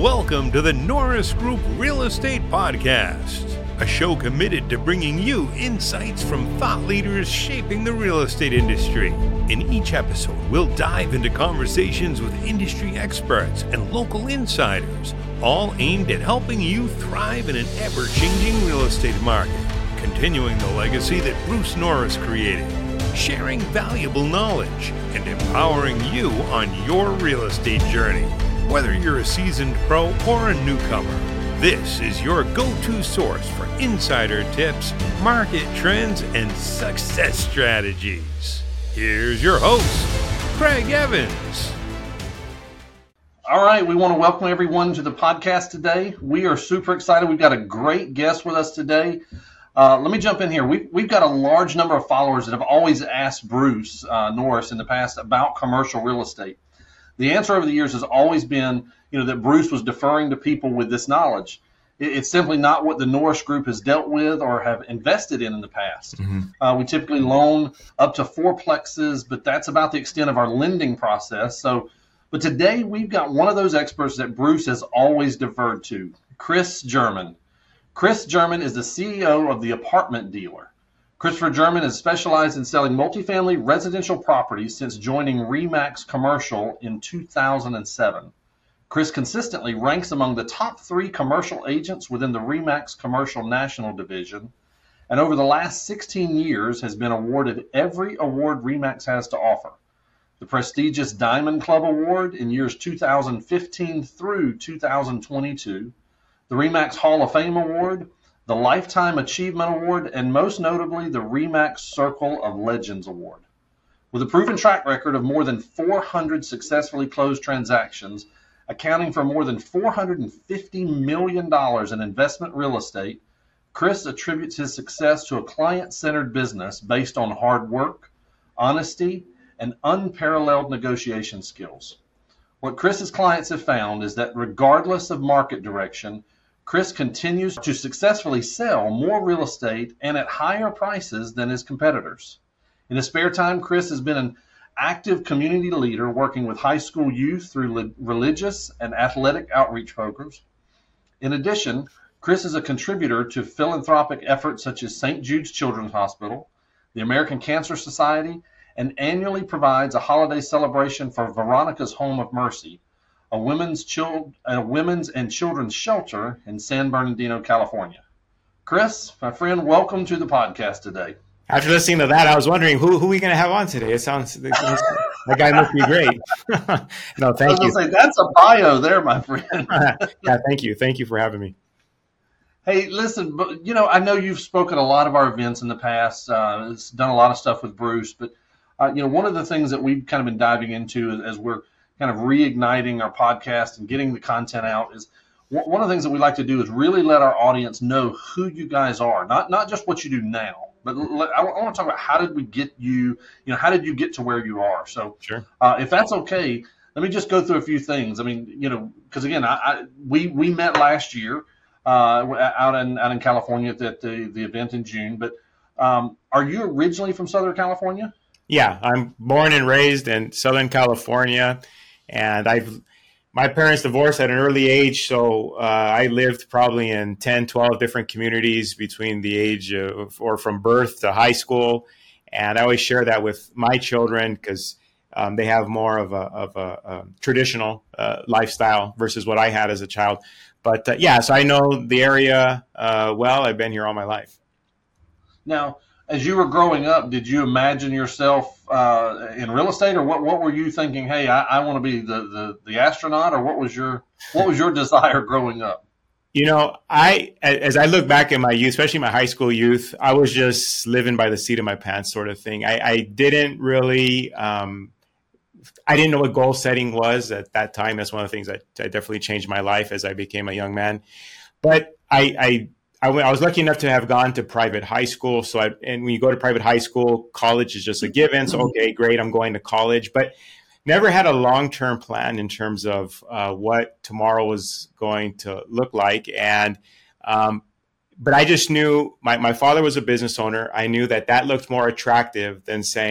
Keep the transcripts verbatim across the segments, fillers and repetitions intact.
Welcome to the Norris Group Real Estate Podcast, a show committed to bringing you insights from thought leaders shaping the real estate industry. In each episode, we'll dive into conversations with industry experts and local insiders, all aimed at helping you thrive in an ever-changing real estate market, continuing the legacy that Bruce Norris created, sharing valuable knowledge, and empowering you on your real estate journey. Whether you're a seasoned pro or a newcomer, this is your go-to source for insider tips, market trends, and success strategies. Here's your host, Craig Evans. All right, we want to welcome everyone to the podcast today. We are super excited. We've got a great guest with us today. Uh, let me jump in here. We've, we've got a large number of followers that have always asked Bruce uh, Norris in the past about commercial real estate. The answer over the years has always been, you know, that Bruce was deferring to people with this knowledge. It, it's simply not what the Norris Group has dealt with or have invested in in the past. Mm-hmm. Uh, we typically loan up to fourplexes, but that's about the extent of our lending process. So, but today we've got one of those experts that Bruce has always deferred to, Chris German. Chris German is the C E O of The Apartment Dealer. Christopher German has specialized in selling multifamily residential properties since joining RE/MAX Commercial in two thousand seven. Chris consistently ranks among the top three commercial agents within the RE/MAX Commercial National Division, and over the last sixteen years has been awarded every award RE/MAX has to offer. The prestigious Diamond Club Award in years two thousand fifteen through two thousand twenty-two, the RE/MAX Hall of Fame Award, the Lifetime Achievement Award, and most notably, the RE/MAX Circle of Legends Award. With a proven track record of more than four hundred successfully closed transactions, accounting for more than four hundred fifty million dollars in investment real estate, Chris attributes his success to a client-centered business based on hard work, honesty, and unparalleled negotiation skills. What Chris's clients have found is that regardless of market direction, Chris continues to successfully sell more real estate and at higher prices than his competitors. In his spare time, Chris has been an active community leader working with high school youth through le- religious and athletic outreach programs. In addition, Chris is a contributor to philanthropic efforts such as Saint Jude's Children's Hospital, the American Cancer Society, and annually provides a holiday celebration for Veronica's Home of Mercy, a women's, chil- a women's and children's shelter in San Bernardino, California. Chris, my friend, welcome to the podcast today. After listening to that, I was wondering who who are we going to have on today. It sounds that guy must be great. No, thank I was you. Say, that's a bio there, my friend. Yeah, thank you. Thank you for having me. Hey, listen, but you know, I know you've spoken at a lot of our events in the past. Uh, it's done a lot of stuff with Bruce, but uh, you know, one of the things that we've kind of been diving into as we're kind of reigniting our podcast and getting the content out is one of the things that we like to do is really let our audience know who you guys are, not not just what you do now, but let, I, I want to talk about how did we get you, you know, how did you get to where you are? So sure. uh, if that's okay, let me just go through a few things. I mean, you know, because again, I, I we we met last year uh, out in out in California at the, the, the event in June, but um, are you originally from Southern California? Yeah, I'm born and raised in Southern California. And I've, my parents divorced at an early age, so uh, I lived probably in ten, twelve different communities between the age of, or from birth to high school. And I always share that with my children because um, they have more of a, of a, a traditional uh, lifestyle versus what I had as a child. But uh, yeah, so I know the area uh, well. I've been here all my life. Now, as you were growing up, did you imagine yourself uh, in real estate, or what? What were you thinking? Hey, I, I want to be the, the, the astronaut, or what was your what was your desire growing up? You know, I as I look back at my youth, especially my high school youth, I was just living by the seat of my pants, sort of thing. I, I didn't really, um, I didn't know what goal setting was at that time. That's one of the things that, that definitely changed my life as I became a young man. But I. I I, I was lucky enough to have gone to private high school. So, I, and when you go to private high school, college is just a given. So, okay, great, I'm going to college. But never had a long-term plan in terms of uh, what tomorrow was going to look like. And, um, but I just knew my, my father was a business owner. I knew that that looked more attractive than say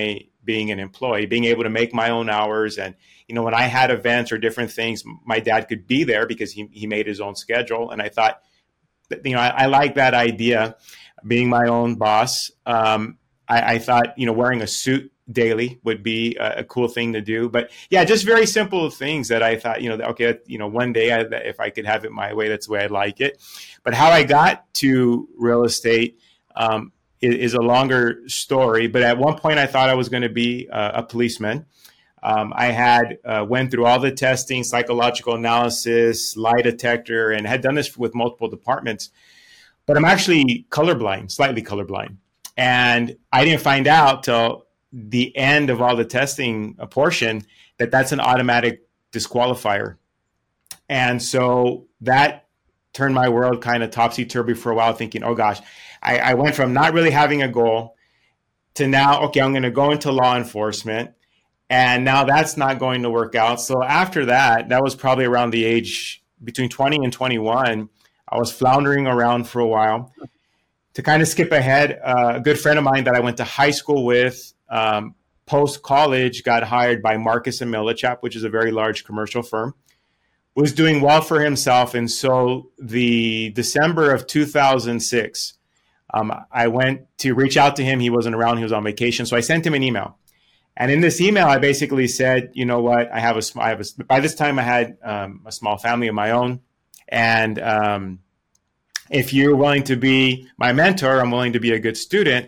being an employee, being able to make my own hours. And, you know, when I had events or different things, my dad could be there because he, he made his own schedule. And I thought, you know, I, I like that idea, being my own boss. Um, I, I thought, you know, wearing a suit daily would be a, a cool thing to do. But yeah, just very simple things that I thought, you know, okay, you know, one day I, if I could have it my way, that's the way I'd like it. But how I got to real estate um, is, is a longer story. But at one point I thought I was going to be a, a policeman. Um, I had uh, went through all the testing, psychological analysis, lie detector, and had done this with multiple departments. But I'm actually colorblind, slightly colorblind. And I didn't find out till the end of all the testing portion that that's an automatic disqualifier. And so that turned my world kind of topsy-turvy for a while, thinking, oh gosh, I, I went from not really having a goal to now, okay, I'm going to go into law enforcement. And now that's not going to work out. So after that, that was probably around the age between twenty and twenty-one. I was floundering around for a while. To kind of skip ahead, uh, a good friend of mine that I went to high school with, um, post-college, got hired by Marcus and Millichap, which is a very large commercial firm, was doing well for himself. And so the December of two thousand six, um, I went to reach out to him. He wasn't around. He was on vacation. So I sent him an email. And in this email, I basically said, you know what, I have a, I have a by this time I had um, a small family of my own. And um, if you're willing to be my mentor, I'm willing to be a good student.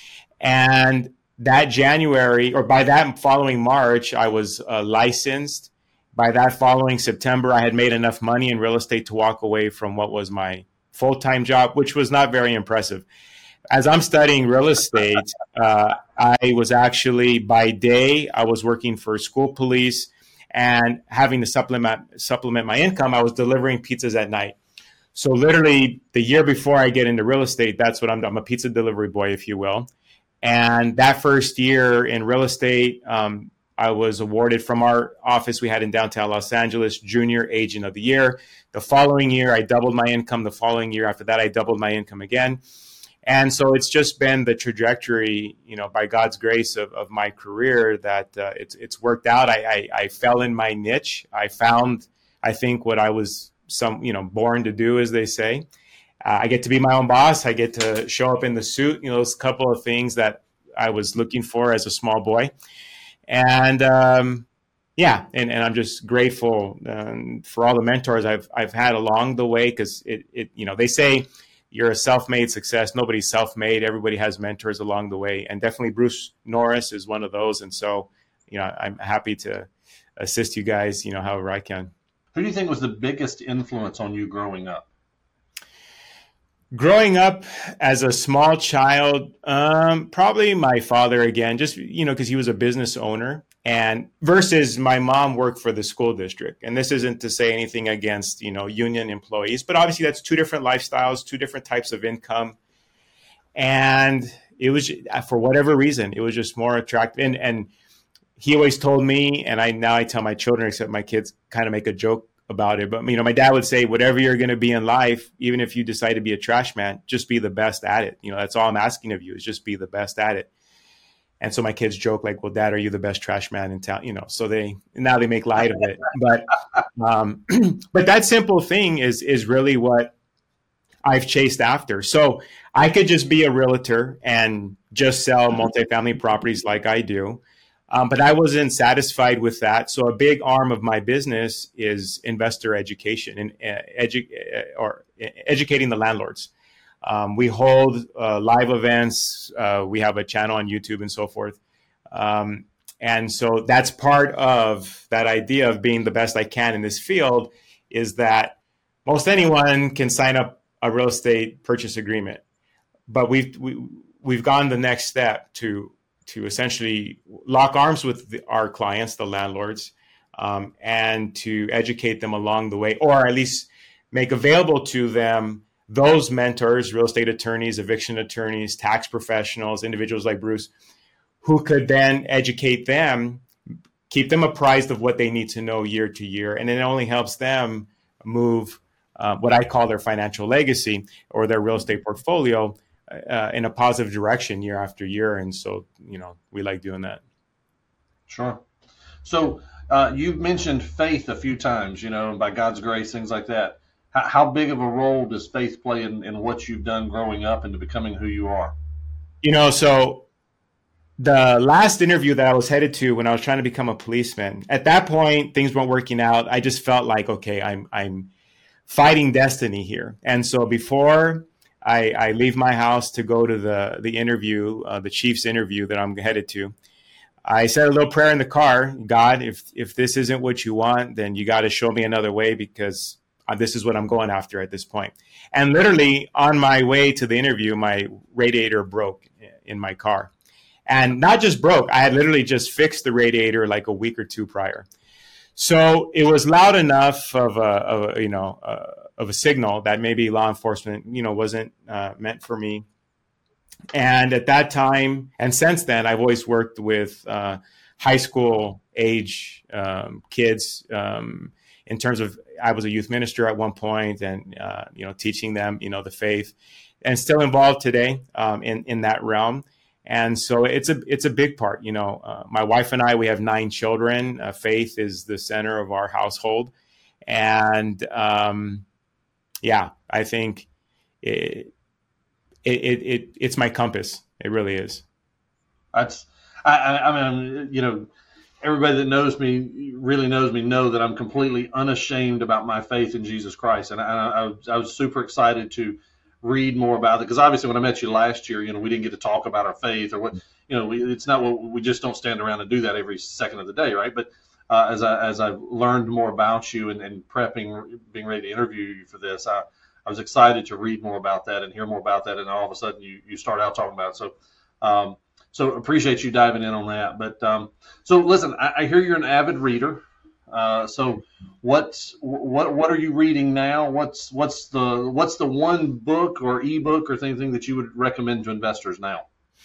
And that January, or by that following March, I was uh, licensed. By that following September, I had made enough money in real estate to walk away from what was my full-time job, which was not very impressive. As I'm studying real estate, uh, I was actually, by day, I was working for school police, and having to supplement supplement my income, I was delivering pizzas at night. So literally the year before I get into real estate, that's what I'm doing. I'm a pizza delivery boy, if you will. And that first year in real estate, um, I was awarded from our office we had in downtown Los Angeles, Junior Agent of the Year. The following year, I doubled my income. The following year after that, I doubled my income again. And so it's just been the trajectory, you know, by God's grace of, of my career that uh, it's it's worked out. I, I, I fell in my niche. I found, I think, what I was some, you know, born to do, as they say. Uh, I get to be my own boss. I get to show up in the suit. You know, those couple of things that I was looking for as a small boy. And um, yeah, and, and I'm just grateful um, for all the mentors I've I've had along the way, because it it you know, they say you're a self-made success. Nobody's self-made. Everybody has mentors along the way. And definitely Bruce Norris is one of those. And so, you know, I'm happy to assist you guys, you know, however I can. Who do you think was the biggest influence on you growing up? Growing up as a small child, um, probably my father again, just, you know, because he was a business owner, and versus my mom worked for the school district. And this isn't to say anything against, you know, union employees, but obviously that's two different lifestyles, two different types of income. And it was, for whatever reason, it was just more attractive. And, and he always told me, and I now I tell my children, except my kids kind of make a joke about it. But, you know, my dad would say, whatever you're going to be in life, even if you decide to be a trash man, just be the best at it. You know, that's all I'm asking of you, is just be the best at it. And so my kids joke like, well, Dad, are you the best trash man in town? You know, so they, now they make light of it. But, um, but that simple thing is, is really what I've chased after. So I could just be a realtor and just sell multifamily properties like I do. Um, but I wasn't satisfied with that. So a big arm of my business is investor education and uh, edu- uh, or uh, educating the landlords. Um, we hold uh, live events. Uh, we have a channel on YouTube and so forth. Um, and so that's part of that idea of being the best I can in this field, is that most anyone can sign up a real estate purchase agreement. But we've, we, we've gone the next step to to essentially lock arms with the, our clients, the landlords, um, and to educate them along the way, or at least make available to them those mentors, real estate attorneys, eviction attorneys, tax professionals, individuals like Bruce, who could then educate them, keep them apprised of what they need to know year to year. And it only helps them move uh, what I call their financial legacy or their real estate portfolio uh, in a positive direction year after year. And so, you know, we like doing that. Sure. So uh, you've mentioned faith a few times, you know, by God's grace, things like that. How, how big of a role does faith play in, in what you've done growing up into becoming who you are? You know, so the last interview that I was headed to when I was trying to become a policeman, at that point, things weren't working out. I just felt like, okay, I'm I'm fighting destiny here. And so before I, I leave my house to go to the, the interview, uh, the chief's interview that I'm headed to, I said a little prayer in the car. God, if if this isn't what you want, then you got to show me another way, because this is what I'm going after at this point. And literally on my way to the interview, my radiator broke in my car. And not just broke, I had literally just fixed the radiator like a week or two prior. So it was loud enough of a, of a you know, uh, of a signal that maybe law enforcement, you know, wasn't uh, meant for me. And at that time, and since then, I've always worked with uh, high school age um, kids um, in terms of, I was a youth minister at one point, and, uh, you know, teaching them, you know, the faith, and still involved today um, in, in that realm. And so it's a it's a big part. You know, uh, my wife and I, we have nine children. Uh, faith is the center of our household. And um, yeah, I think it, it, it, it it's my compass. It really is. That's, I, I, I mean, you know, everybody that knows me, really knows me, know that I'm completely unashamed about my faith in Jesus Christ. And I, I, was, I was super excited to read more about it, because obviously when I met you last year, you know, we didn't get to talk about our faith or what, you know, we, it's not what we just don't stand around and do that every second of the day, right? But uh, as I as I've learned more about you and, and prepping, being ready to interview you for this, I, I was excited to read more about that and hear more about that, and all of a sudden you you start out talking about it. So um, so appreciate you diving in on that. But um, so listen, I, I hear you're an avid reader. Uh, so what's, what, what are you reading now? What's, what's the, what's the one book or ebook or anything that you would recommend to investors now?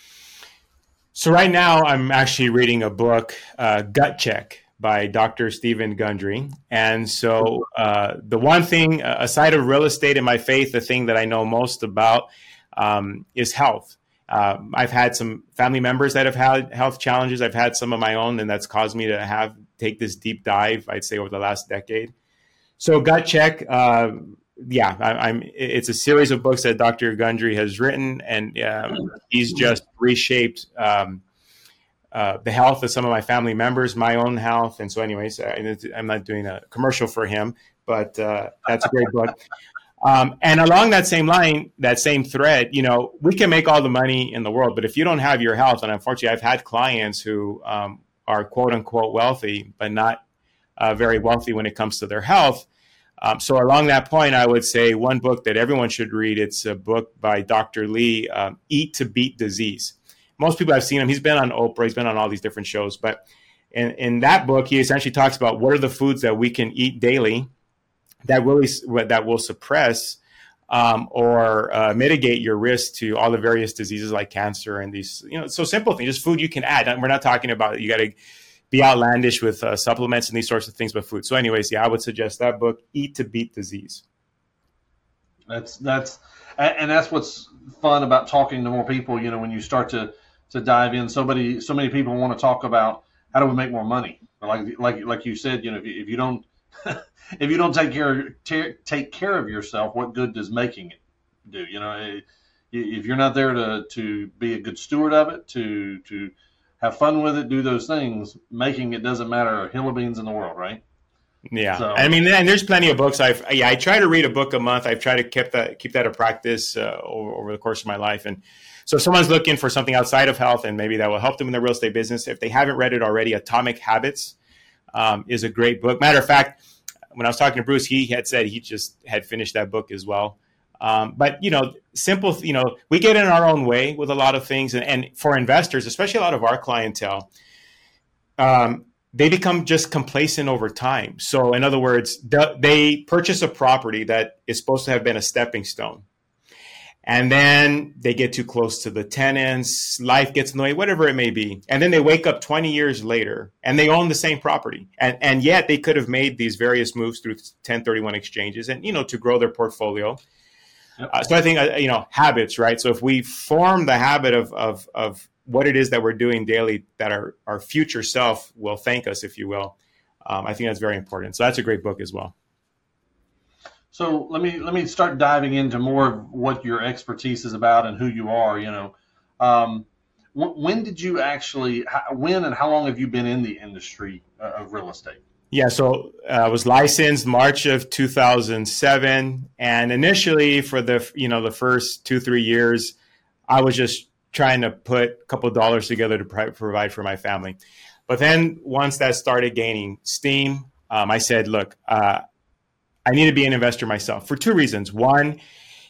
So right now I'm actually reading a book, uh, Gut Check by Doctor Stephen Gundry. And so uh, the one thing, uh, aside of real estate and my faith, the thing that I know most about um, is health. Uh, I've had some family members that have had health challenges. I've had some of my own, and that's caused me to have take this deep dive, I'd say, over the last decade. So Gut Check, uh, yeah, I, I'm. It's a series of books that Doctor Gundry has written, and um, he's just reshaped um, uh, the health of some of my family members, my own health. And so anyways, I, I'm not doing a commercial for him, but uh, that's a great book. Um, and along that same line, that same thread, you know, we can make all the money in the world, but if you don't have your health, and unfortunately, I've had clients who um, are quote unquote wealthy, but not uh, very wealthy when it comes to their health. Um, so along that point, I would say one book that everyone should read, it's a book by Doctor Lee, um, Eat to Beat Disease. Most people have seen him. He's been on Oprah. He's been on all these different shows. But in, in that book, he essentially talks about what are the foods that we can eat daily that really that will suppress um, or uh, mitigate your risk to all the various diseases like cancer and these, you know, so simple things, just food you can add. And we're not talking about, you got to be outlandish with uh, supplements and these sorts of things, but food. So anyways, yeah, I would suggest that book, Eat to Beat Disease. That's, that's, and that's what's fun about talking to more people. You know, when you start to, to dive in, so many, so many people want to talk about how do we make more money? Like, like, like you said, you know, if you, if you don't, if you don't take care t- take care of yourself, what good does making it do? You know, if you're not there to, to be a good steward of it, to to have fun with it, do those things, making it doesn't matter a hill of beans in the world, right? Yeah, so, I mean, and there's plenty of books. I've yeah, I try to read a book a month. I've tried to keep that keep that a practice uh, over, over the course of my life. And so, if someone's looking for something outside of health, and maybe that will help them in their real estate business, if they haven't read it already, Atomic Habits um, is a great book. Matter of fact, when I was talking to Bruce, he had said he just had finished that book as well. Um, but, you know, simple, you know, we get in our own way with a lot of things. And, and for investors, especially a lot of our clientele, um, they become just complacent over time. So in other words, the, they purchase a property that is supposed to have been a stepping stone. And then they get too close to the tenants, life gets in the way, whatever it may be. And then they wake up twenty years later and they own the same property. And, and yet they could have made these various moves through ten thirty-one exchanges and, you know, to grow their portfolio. Yep. Uh, so I think, uh, you know, habits, right? So if we form the habit of, of, of what it is that we're doing daily that our, our future self will thank us, if you will. Um, I think that's very important. So that's a great book as well. So let me let me start diving into more of what your expertise is about and who you are. You know, um, w- when did you actually? How, when and how long have you been in the industry uh, of real estate? Yeah, so uh, I was licensed March of two thousand seven, and initially for the you know the first two three years, I was just trying to put a couple of dollars together to pro- provide for my family. But then once that started gaining steam, um, I said, look. Uh, I need to be an investor myself for two reasons. One,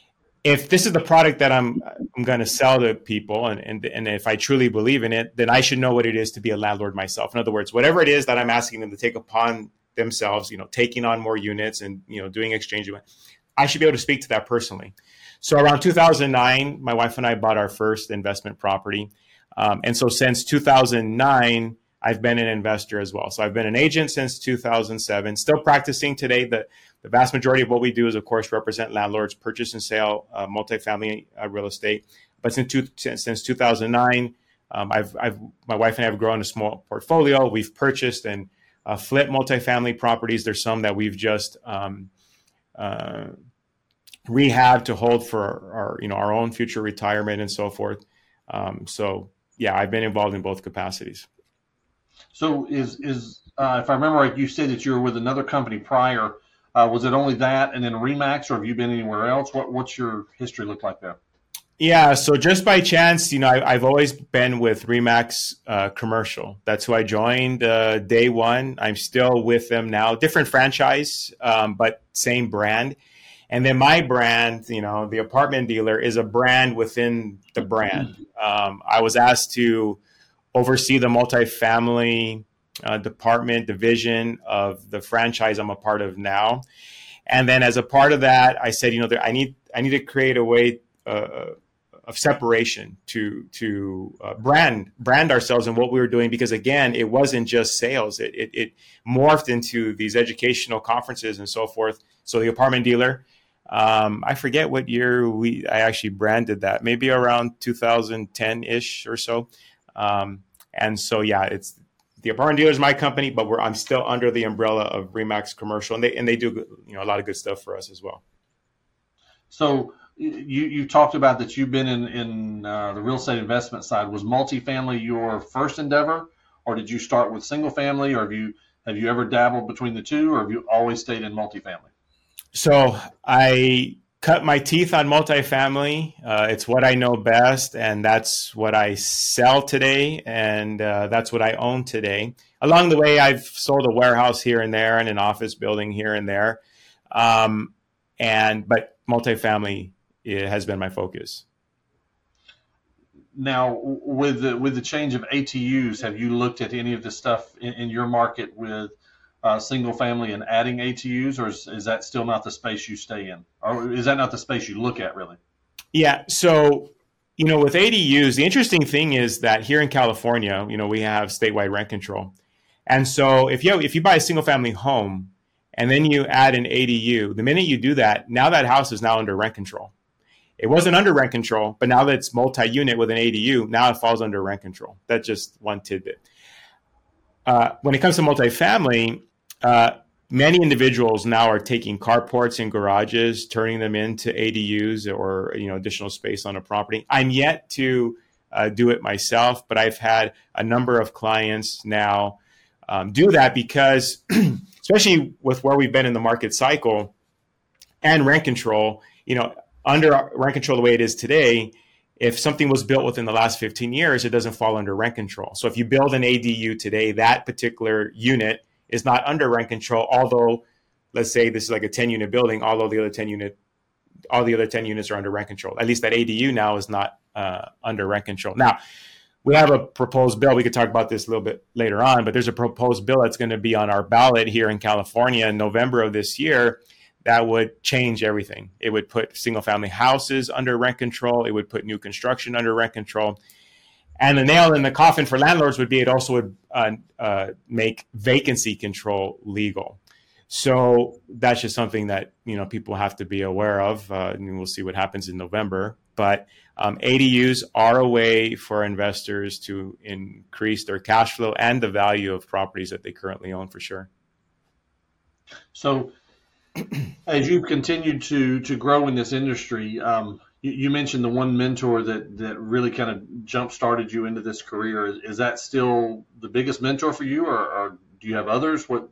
if this is the product that I'm I'm going to sell to people, and, and and if I truly believe in it, then I should know what it is to be a landlord myself. In other words, whatever it is that I'm asking them to take upon themselves, you know, taking on more units and, you know, doing exchange, I should be able to speak to that personally. So around two thousand nine, my wife and I bought our first investment property. Um, and so since two thousand nine, I've been an investor as well. So I've been an agent since two thousand seven, still practicing today. The, the vast majority of what we do is, of course, represent landlords, purchase and sale, uh, multifamily uh, real estate. But since, two, since two thousand nine, um, I've, I've, my wife and I have grown a small portfolio. We've purchased and uh, flipped multifamily properties. There's some that we've just um, uh, rehabbed to hold for our, you know, our own future retirement and so forth. Um, so, yeah, I've been involved in both capacities. So is, is uh, if I remember right, you said that you were with another company prior. Uh, was it only that and then RE/MAX, or have you been anywhere else? What What's your history look like there? Yeah, so just by chance, you know, I, I've always been with RE/MAX uh, Commercial. That's who I joined uh, day one. I'm still with them now. Different franchise, um, but same brand. And then my brand, you know, the apartment dealer, is a brand within the brand. Um, I was asked to oversee the multifamily uh, department division of the franchise I'm a part of now. And then as a part of that, I said, you know, there, I need I need to create a way uh, of separation to to uh, brand brand ourselves and what we were doing, because again, it wasn't just sales. It, it it morphed into these educational conferences and so forth. So the apartment dealer, um, I forget what year we I actually branded that, maybe around two thousand ten ish or so. Um, and so, yeah, it's the apartment dealer is my company, but we're I'm still under the umbrella of RE/MAX Commercial, and they and they do you know a lot of good stuff for us as well. So you you talked about that you've been in in uh, the real estate investment side. Was multifamily your first endeavor, or did you start with single family, or have you have you ever dabbled between the two, or have you always stayed in multifamily? So I cut my teeth on multifamily. Uh, it's what I know best, and that's what I sell today, and uh, that's what I own today. Along the way, I've sold a warehouse here and there and an office building here and there, um, and but multifamily it has been my focus. Now, with the, with the change of A T Us, have you looked at any of the stuff in, in your market with Uh, single family and adding A T Us, or is, is that still not the space you stay in, or is that not the space you look at really? Yeah. So, you know, with A D Us, the interesting thing is that here in California, you know, we have statewide rent control. And so if you, if you buy a single family home and then you add an A D U, the minute you do that, now that house is now under rent control. It wasn't under rent control, but now that it's multi-unit with an A D U, now it falls under rent control. That's just one tidbit. Uh, when it comes to multifamily, Uh, many individuals now are taking carports and garages, turning them into A D Us or, you know, additional space on a property. I'm yet to uh, do it myself, but I've had a number of clients now um, do that because, especially with where we've been in the market cycle and rent control, you know, under rent control the way it is today, if something was built within the last fifteen years, it doesn't fall under rent control. So if you build an A D U today, that particular unit is not under rent control, although let's say this is like a ten unit building, although the other ten unit, all the other ten units are under rent control. At least that A D U now is not uh, under rent control. Now, we have a proposed bill. We could talk about this a little bit later on, but there's a proposed bill that's going to be on our ballot here in California in November of this year that would change everything. It would put single family houses under rent control. It would put new construction under rent control. And the nail in the coffin for landlords would be it also would uh, uh, make vacancy control legal. So that's just something that, you know, people have to be aware of. Uh, and we'll see what happens in November. but um, A D Us are a way for investors to increase their cash flow and the value of properties that they currently own, for sure. So as you've continued to to grow in this industry, um, you, you mentioned the one mentor that, that really kind of jump-started you into this career. Is, is that still the biggest mentor for you, or, or do you have others? What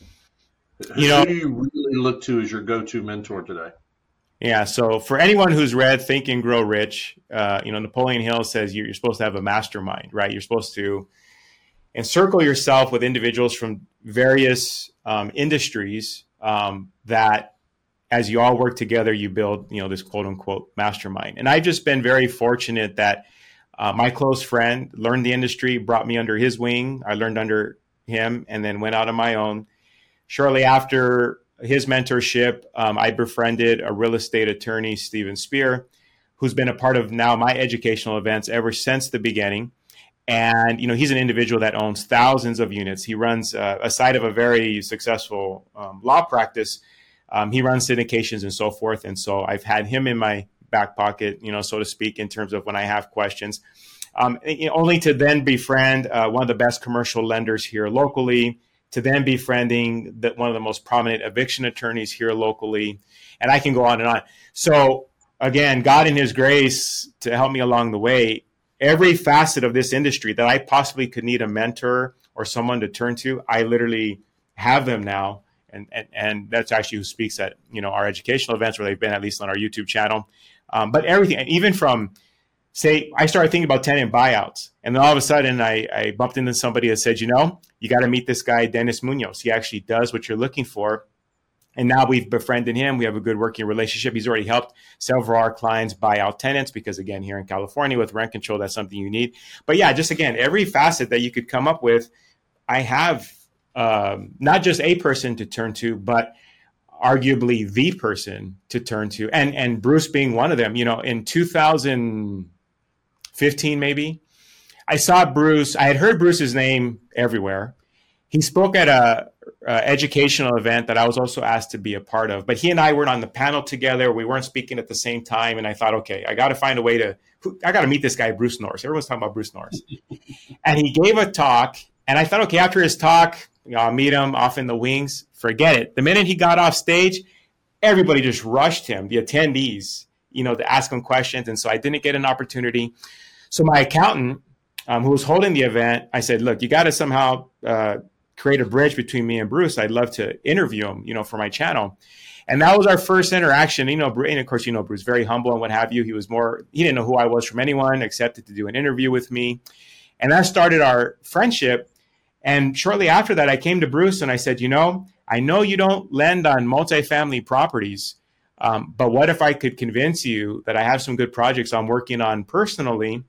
you know, who do you really look to as your go-to mentor today? Yeah, so for anyone who's read Think and Grow Rich, uh, you know, Napoleon Hill says you're, you're supposed to have a mastermind, right? You're supposed to encircle yourself with individuals from various um, industries um, that, as you all work together, you build, you know, this quote unquote mastermind. And I've just been very fortunate that uh, my close friend learned the industry, brought me under his wing. I learned under him and then went out on my own. Shortly after his mentorship, um, I befriended a real estate attorney, Steven Spear, who's been a part of now my educational events ever since the beginning. And, you know, he's an individual that owns thousands of units. He runs uh, a side of a very successful um, law practice. Um, he runs syndications and so forth. And so I've had him in my back pocket, you know, so to speak, in terms of when I have questions. Um, you know, only to then befriend uh, one of the best commercial lenders here locally, to then befriending the, one of the most prominent eviction attorneys here locally. And I can go on and on. So again, God in his grace to help me along the way, every facet of this industry that I possibly could need a mentor or someone to turn to, I literally have them now. And, and, and that's actually who speaks at, you know, our educational events, where they've been at least on our YouTube channel. Um, but everything, even from, say, I started thinking about tenant buyouts. And then all of a sudden I, I bumped into somebody that said, you know, you got to meet this guy, Dennis Munoz. He actually does what you're looking for. And now we've befriended him. We have a good working relationship. He's already helped several of our clients buy out tenants because, again, here in California with rent control, that's something you need. But yeah, just again, every facet that you could come up with, I have um, not just a person to turn to, but arguably the person to turn to. And, and Bruce being one of them. You know, in two thousand fifteen, maybe, I saw Bruce. I had heard Bruce's name everywhere. He spoke at a uh, educational event that I was also asked to be a part of, but he and I weren't on the panel together. We weren't speaking at the same time. And I thought, okay, I got to find a way to, I got to meet this guy, Bruce Norris. Everyone's talking about Bruce Norris. And he gave a talk, and I thought, okay, after his talk, you know, I'll meet him off in the wings. Forget it. The minute he got off stage, everybody just rushed him, the attendees, you know, to ask him questions. And so I didn't get an opportunity. So my accountant, um, who was holding the event, I said, look, you got to somehow uh, create a bridge between me and Bruce. I'd love to interview him, you know, for my channel. And that was our first interaction. You know, and of course, you know, Bruce, very humble and what have you. He was more, he didn't know who I was from anyone, accepted to do an interview with me. And that started our friendship. And shortly after that, I came to Bruce and I said, you know, I know you don't lend on multifamily properties, um, but what if I could convince you that I have some good projects I'm working on personally,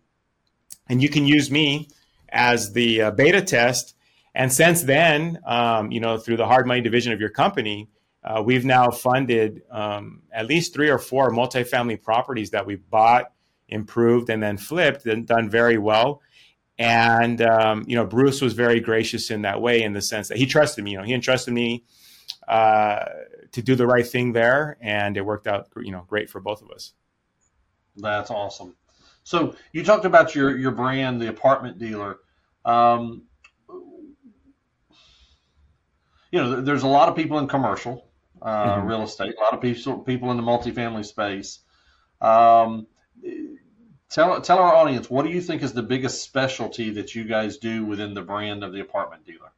and you can use me as the uh, beta test. And since then, um, you know, through the hard money division of your company, uh, we've now funded um, at least three or four multifamily properties that we bought, improved, and then flipped and done very well. And, um, you know, Bruce was very gracious in that way, in the sense that he trusted me. You know, he entrusted me uh, to do the right thing there. And it worked out, you know, great for both of us. That's awesome. So you talked about your, your brand, the Apartment Dealer. Um, you know, there's a lot of people in commercial uh, mm-hmm. real estate, a lot of people people in the multifamily space. Um, tell tell our audience, what do you think is the biggest specialty that you guys do within the brand of the Apartment Dealer?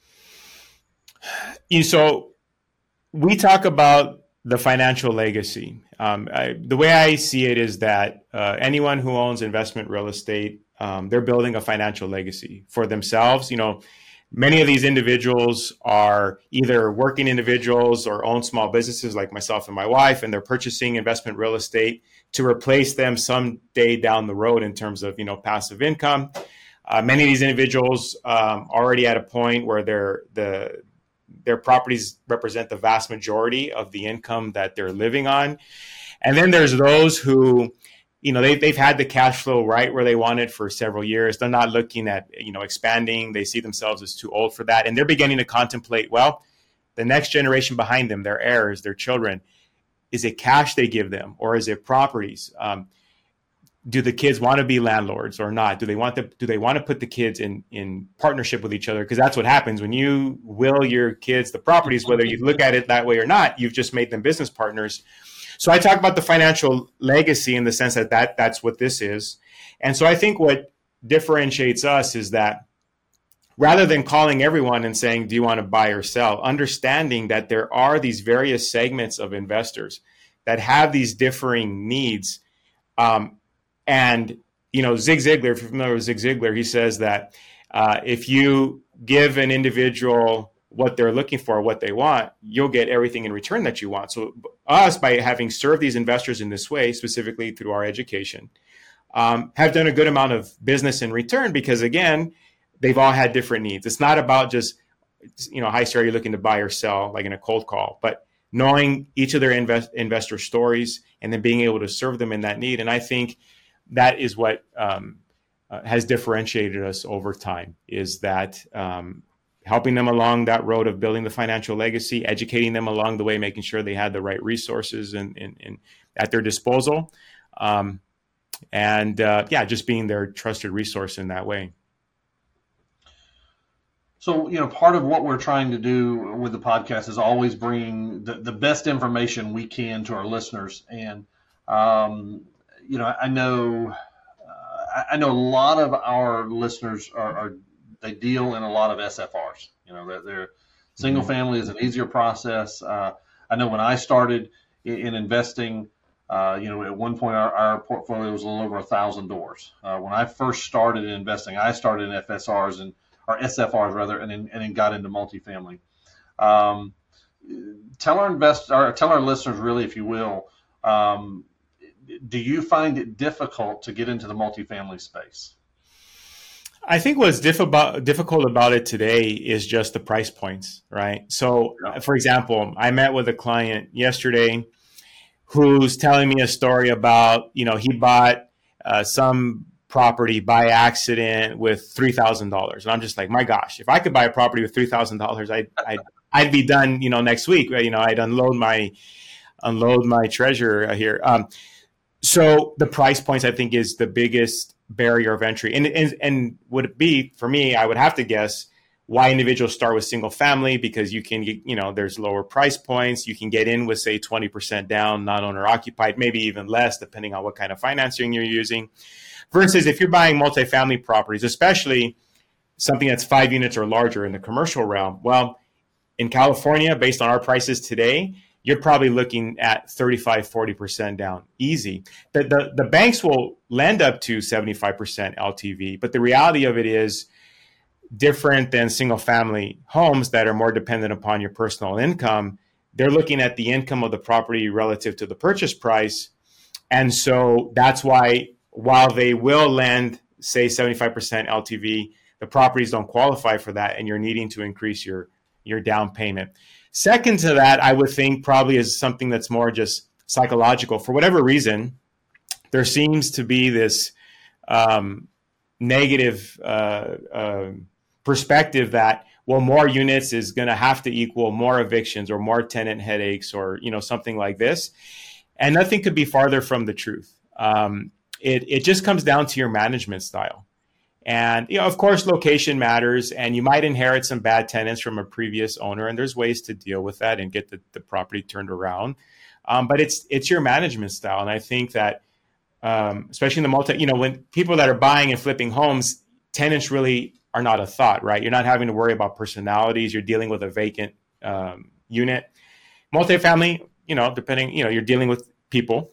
You so we talk about the financial legacy. Um, I, the way I see it is that uh, anyone who owns investment real estate, um, they're building a financial legacy for themselves. You know, many of these individuals are either working individuals or own small businesses like myself and my wife, and they're purchasing investment real estate to replace them someday down the road in terms of, you know, passive income. Uh, many of these individuals um, already at a point where they're the their properties represent the vast majority of the income that they're living on. And then there's those who, you know, they, they've had the cash flow right where they want it for several years. They're not looking at, you know, expanding. They see themselves as too old for that. And they're beginning to contemplate, well, the next generation behind them, their heirs, their children, is it cash they give them, or is it properties? Um, do the kids want to be landlords or not? Do they want to, do they want to put the kids in, in partnership with each other? Because that's what happens when you will your kids the properties, whether you look at it that way or not, you've just made them business partners. So I talk about the financial legacy in the sense that, that that's what this is. And so I think what differentiates us is that rather than calling everyone and saying, do you want to buy or sell, understanding that there are these various segments of investors that have these differing needs. Um, and, you know, Zig Ziglar, if you're familiar with Zig Ziglar, he says that uh, if you give an individual what they're looking for, what they want, you'll get everything in return that you want. So us, by having served these investors in this way, specifically through our education, um, have done a good amount of business in return because, again, they've all had different needs. It's not about just, you know, hi, sir, are you looking to buy or sell, like in a cold call, but knowing each of their invest, investor stories and then being able to serve them in that need. And I think that is what um, uh, has differentiated us over time, is that um, helping them along that road of building the financial legacy, educating them along the way, making sure they had the right resources and, and, and at their disposal. Um, and uh, yeah, just being their trusted resource in that way. So, you know, part of what we're trying to do with the podcast is always bringing the, the best information we can to our listeners. And, um, you know, I know, uh, I know a lot of our listeners are, are, they deal in a lot of S F Rs. You know, they're, they're single family is an easier process. Uh, I know when I started in, in investing, uh, you know, at one point our, our portfolio was a little over a thousand doors. Uh, when I first started in investing, I started in F S Rs and or S F Rs rather, and then, and then got into multifamily. Um, tell our invest, or tell our listeners, really, if you will, um, do you find it difficult to get into the multifamily space? I think what's diff- about, difficult about it today is just the price points, right? So, yeah. For example, I met with a client yesterday who's telling me a story about, you know, he bought uh, some property by accident with three thousand dollars. And I'm just like, my gosh, if I could buy a property with three thousand dollars, I'd, I'd, I'd be done, you know, next week. You know, I'd unload my, unload my treasure here. Um, so the price points, I think, is the biggest barrier of entry. And, and, and would it be, for me, I would have to guess why individuals start with single family, because you can, you know, there's lower price points. You can get in with, say, twenty percent down, not owner occupied, maybe even less, depending on what kind of financing you're using. Versus if you're buying multifamily properties, especially something that's five units or larger in the commercial realm, well, in California, based on our prices today, you're probably looking at thirty-five, forty percent down, easy. The, the, the banks will lend up to seventy-five percent L T V, but the reality of it is different than single family homes that are more dependent upon your personal income. They're looking at the income of the property relative to the purchase price. And so that's why, while they will lend, say, seventy-five percent L T V, the properties don't qualify for that, and you're needing to increase your, your down payment. Second to that, I would think probably is something that's more just psychological. For whatever reason, there seems to be this um, negative uh, uh, perspective that, well, more units is going to have to equal more evictions or more tenant headaches or, you know, something like this. And nothing could be farther from the truth. Um, It it just comes down to your management style. And, you know, of course, location matters, and you might inherit some bad tenants from a previous owner, and there's ways to deal with that and get the, the property turned around. Um, but it's it's your management style. And I think that, um, especially in the multi, you know, when people that are buying and flipping homes, tenants really are not a thought, right? You're not having to worry about personalities. You're dealing with a vacant um, unit. Multifamily, you know, depending, you know, you're dealing with people.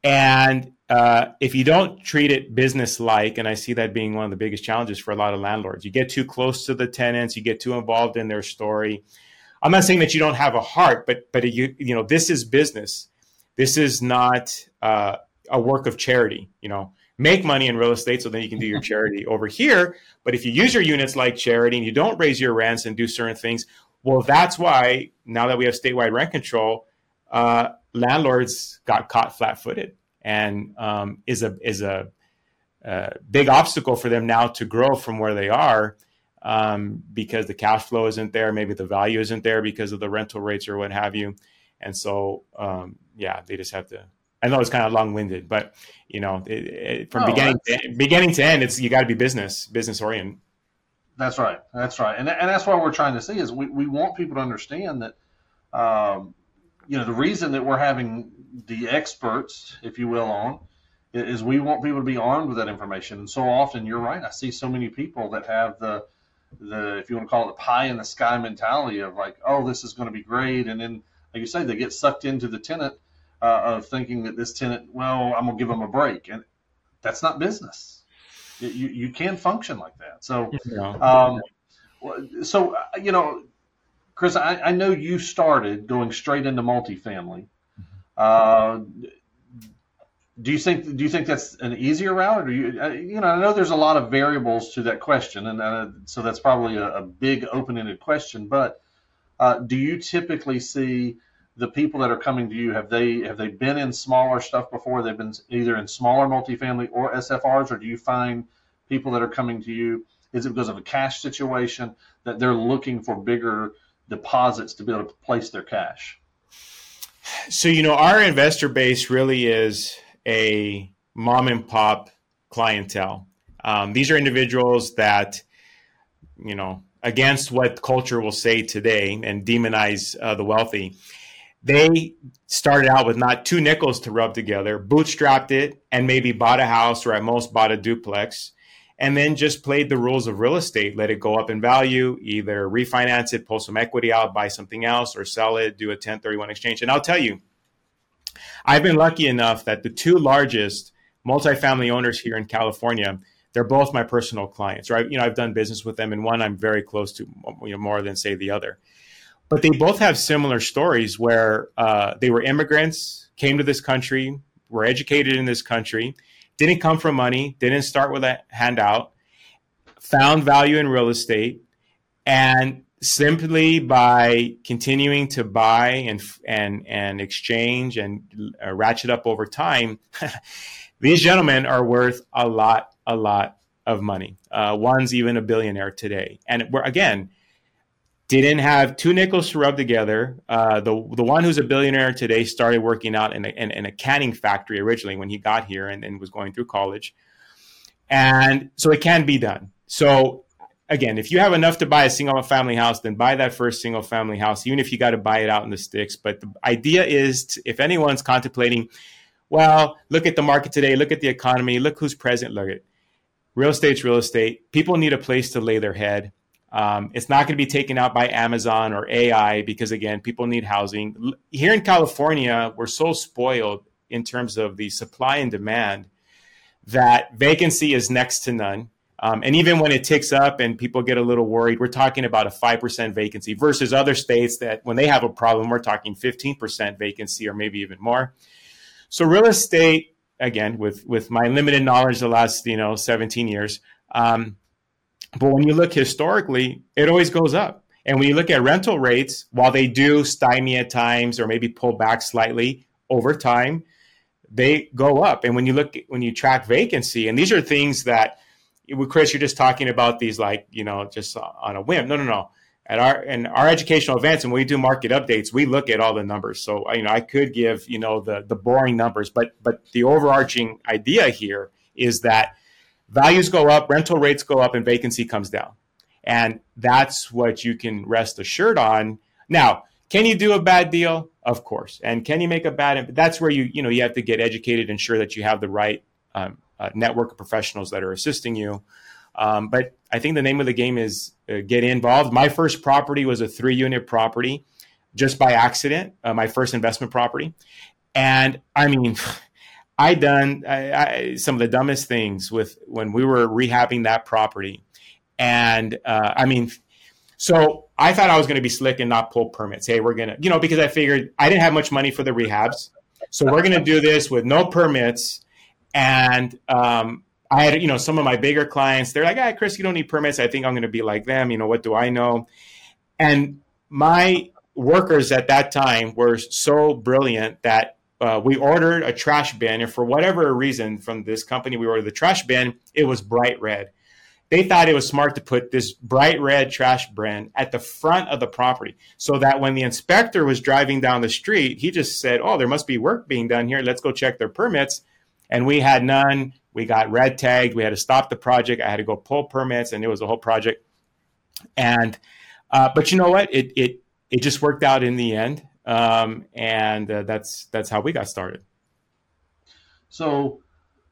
And uh, if you don't treat it business-like, and I see that being one of the biggest challenges for a lot of landlords, you get too close to the tenants, you get too involved in their story. I'm not saying that you don't have a heart, but but you you know, this is business. This is not uh, a work of charity. You know, make money in real estate so then you can do your charity over here. But if you use your units like charity and you don't raise your rents and do certain things, well, that's why now that we have statewide rent control, uh, landlords got caught flat-footed, and um, is a is a, a big obstacle for them now to grow from where they are, um, because the cash flow isn't there, maybe the value isn't there because of the rental rates or what have you, and so um, yeah, they just have to I know it's kind of long-winded, but you know, it, it, from Oh, beginning that's- to, beginning to end, it's you got to be business business oriented. That's right. That's right. And, and that's what we're trying to see is we, we want people to understand that, um, you know, the reason that we're having the experts, if you will, on is we want people to be armed with that information. And so often, you're right, I see so many people that have the, the if you want to call it the pie in the sky mentality of like, oh, this is going to be great. And then, like you say, they get sucked into the tenant uh, of thinking that this tenant, well, I'm going to give them a break. And that's not business. You, you can function like that. So, um, so you know, Chris, I, I know you started going straight into multifamily. Uh, do you think do you think that's an easier route, or you you know I know there's a lot of variables to that question, and uh, so that's probably a, a big open-ended question. But uh, do you typically see the people that are coming to you, have they have they been in smaller stuff before? They've been either in smaller multifamily or S F Rs, or do you find people that are coming to you, is it because of a cash situation that they're looking for bigger deposits to be able to place their cash? So, you know, our investor base really is a mom and pop clientele. Um, these are individuals that, you know, against what culture will say today and demonize uh, the wealthy, they started out with not two nickels to rub together, bootstrapped it, and maybe bought a house or at most bought a duplex, and then just played the rules of real estate, let it go up in value, either refinance it, pull some equity out, buy something else, or sell it, do a ten thirty-one exchange. And I'll tell you, I've been lucky enough that the two largest multifamily owners here in California, they're both my personal clients, right? You know, I've done business with them, and one I'm very close to, you know, more than say the other. But they both have similar stories where uh, they were immigrants, came to this country, were educated in this country, didn't come from money, didn't start with a handout, found value in real estate, and simply by continuing to buy and and and exchange and uh, ratchet up over time, these gentlemen are worth a lot, a lot of money. Uh, one's even a billionaire today, and we're again. Didn't have two nickels to rub together. Uh, the the one who's a billionaire today started working out in a, in, in a canning factory originally when he got here and, and was going through college. And so it can be done. So again, if you have enough to buy a single family house, then buy that first single family house, even if you got to buy it out in the sticks. But the idea is to, if anyone's contemplating, well, look at the market today, look at the economy, look who's present, look at real estate's real estate. People need a place to lay their head. Um, it's not going to be taken out by Amazon or A I because, again, people need housing. Here in California, we're so spoiled in terms of the supply and demand that vacancy is next to none. Um, and even when it ticks up and people get a little worried, we're talking about a five percent vacancy versus other states that when they have a problem, we're talking fifteen percent vacancy or maybe even more. So real estate, again, with, with my limited knowledge the last, you know, seventeen years, um, but when you look historically, it always goes up. And when you look at rental rates, while they do stymie at times or maybe pull back slightly over time, they go up. And when you look, when you track vacancy, and these are things that, with Chris, you're just talking about these like, you know, just on a whim. No, no, no. At our in our educational events, and when we do market updates, we look at all the numbers. So, you know, I could give, you know, the the boring numbers, but but the overarching idea here is that values go up, rental rates go up, and vacancy comes down. And that's what you can rest assured on. Now, can you do a bad deal? Of course. And can you make a bad? That's where you, you know, you have to get educated, ensure that you have the right um, uh, network of professionals that are assisting you. Um, but I think the name of the game is uh, get involved. My first property was a three-unit property just by accident, uh, my first investment property. And I mean... I done I, I, some of the dumbest things with when we were rehabbing that property. And uh, I mean, so I thought I was going to be slick and not pull permits. Hey, we're going to, you know, because I figured I didn't have much money for the rehabs. So we're going to do this with no permits. And um, I had, you know, some of my bigger clients, they're like, ah, Chris, you don't need permits. I think I'm going to be like them. You know, what do I know? And my workers at that time were so brilliant that Uh, we ordered a trash bin, and for whatever reason from this company, we ordered the trash bin. It was bright red. they thought it was smart to put this bright red trash bin at the front of the property so that when the inspector was driving down the street, he just said, oh, there must be work being done here. Let's go check their permits. And we had none. We got red tagged. We had to stop the project. I had to go pull permits, and it was a whole project. And uh, but you know what? It it it just worked out in the end, um, and uh, that's that's how we got started. So,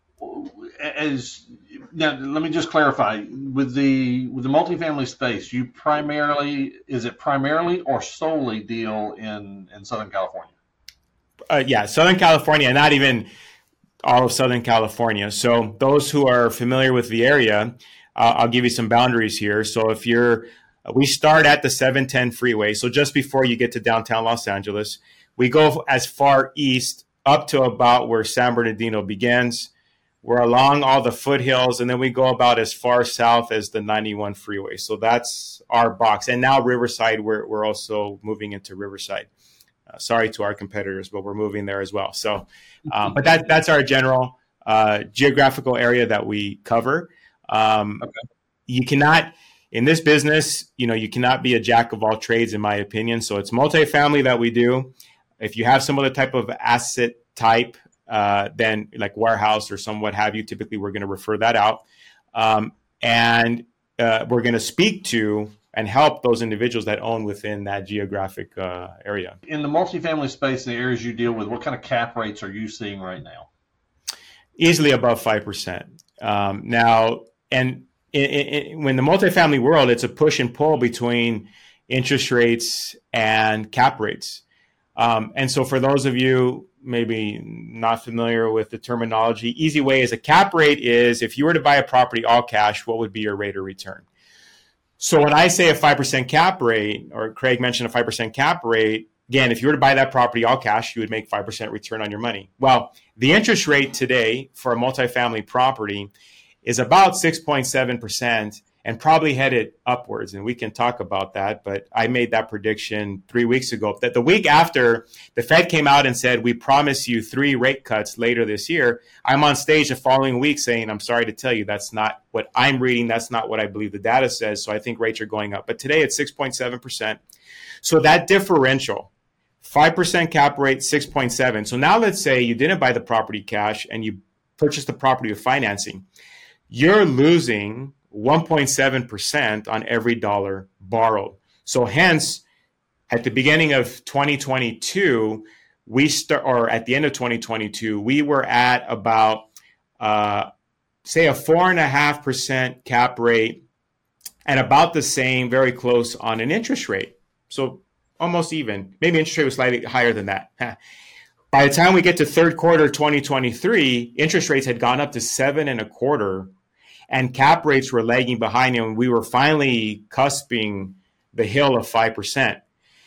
as now, let me just clarify with the with the multifamily space. You primarily is it primarily or solely deal in in Southern California? Uh, yeah, Southern California, not even all of Southern California. So those who are familiar with the area, uh, I'll give you some boundaries here. So if you're, we start at the seven ten freeway. So just before you get to downtown Los Angeles, we go as far east up to about where San Bernardino begins. We're along all the foothills, and then we go about as far south as the ninety-one freeway. So that's our box. And now Riverside, we're, we're also moving into Riverside. Uh, sorry to our competitors, but we're moving there as well. So, um, but that that's our general uh, geographical area that we cover. Um, okay. You cannot, in this business, you know, you cannot be a jack of all trades, in my opinion. So it's multifamily that we do. If you have some other type of asset type, uh, then like warehouse or some what have you, typically we're going to refer that out. Um, and uh, we're going to speak to and help those individuals that own within that geographic uh, area. In the multifamily space, the areas you deal with, what kind of cap rates are you seeing right now? Easily above five percent. Um, now, and in, in, when the multifamily world, it's a push and pull between interest rates and cap rates. Um, and so for those of you maybe not familiar with the terminology, easy way is a cap rate is if you were to buy a property all cash, what would be your rate of return? So when I say a five percent cap rate, or Craig mentioned a five percent cap rate, again, if you were to buy that property all cash, you would make five percent return on your money. Well, the interest rate today for a multifamily property is about six point seven percent and probably headed upwards. And we can talk about that. But I made that prediction three weeks ago that the week after the Fed came out and said, we promise you three rate cuts later this year, I'm on stage the following week saying, I'm sorry to tell you, that's not what I'm reading. That's not what I believe the data says. So I think rates are going up. But today it's six point seven percent. So that differential, five percent cap rate, six point seven. So now let's say you didn't buy the property cash and you purchased the property with financing. You're losing one point seven percent on every dollar borrowed. So hence, at the beginning of twenty twenty-two, we start, or at the end of twenty twenty-two, we were at about, uh, say, a four and a half percent cap rate, and about the same, very close on an interest rate. So almost even. Maybe interest rate was slightly higher than that. By the time we get to third quarter twenty twenty-three, interest rates had gone up to seven and a quarter. And cap rates were lagging behind, and we were finally cusping the hill of five percent.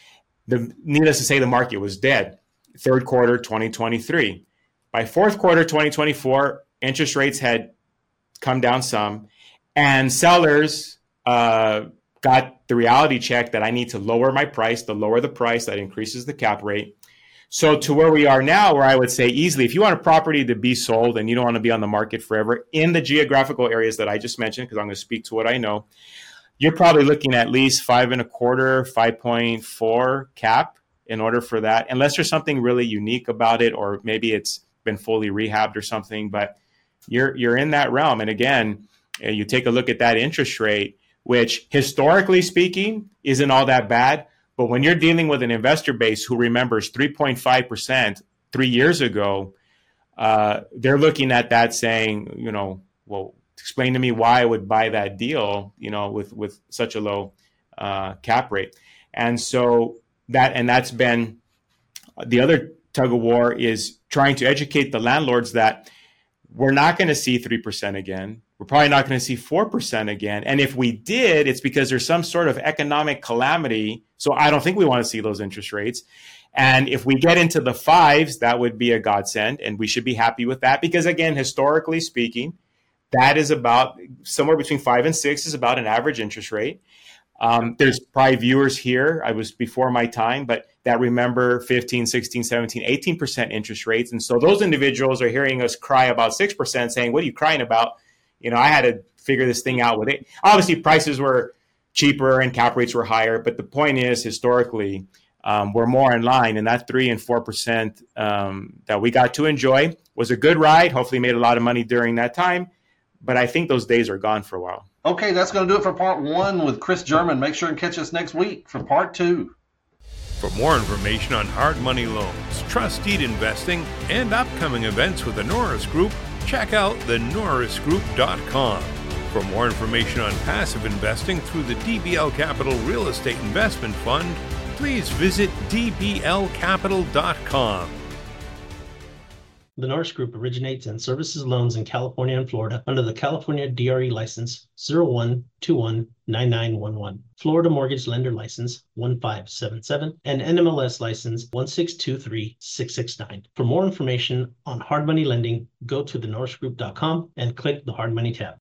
The, needless to say, the market was dead. Third quarter twenty twenty-three. By fourth quarter twenty twenty-four, interest rates had come down some, and sellers uh, got the reality check that I need to lower my price. The lower the price, that increases the cap rate. So to where we are now, where I would say easily, if you want a property to be sold and you don't want to be on the market forever in the geographical areas that I just mentioned, because I'm going to speak to what I know, you're probably looking at least five and a quarter, five point four cap in order for that, unless there's something really unique about it, or maybe it's been fully rehabbed or something, but you're, you're in that realm. And again, you take a look at that interest rate, which historically speaking isn't all that bad. But when you're dealing with an investor base who remembers three point five percent three years ago, uh, they're looking at that saying, you know, well, explain to me why I would buy that deal, you know, with, with such a low uh, cap rate. And so that, and that's been the other tug of war, is trying to educate the landlords that we're not going to see three percent again. We're probably not going to see four percent again. And if we did, it's because there's some sort of economic calamity. So I don't think we want to see those interest rates. And if we get into the fives, that would be a godsend. And we should be happy with that. Because again, historically speaking, that is about somewhere between five and six is about an average interest rate. Um, there's probably viewers here, I was before my time, but that remember fifteen, sixteen, seventeen, eighteen percent interest rates. And so those individuals are hearing us cry about six percent saying, what are you crying about? You know, I had a figure this thing out with it. Obviously, prices were cheaper and cap rates were higher, but the point is, historically, um, we're more in line, and that three and four percent um, that we got to enjoy was a good ride. Hopefully, made a lot of money during that time, but I think those days are gone for a while. Okay, that's going to do it for part one with Chris German. Make sure and catch us next week for part two. For more information on hard money loans, trust deed investing, and upcoming events with the Norris Group, check out the norris group dot com. For more information on passive investing through the D B L Capital Real Estate Investment Fund, please visit d b l capital dot com. The Norris Group originates and services loans in California and Florida under the California D R E license zero one two one nine nine one one, Florida Mortgage Lender license one five seven seven, and N M L S license one six two three six six nine. For more information on hard money lending, go to the norris group dot com and click the Hard Money tab.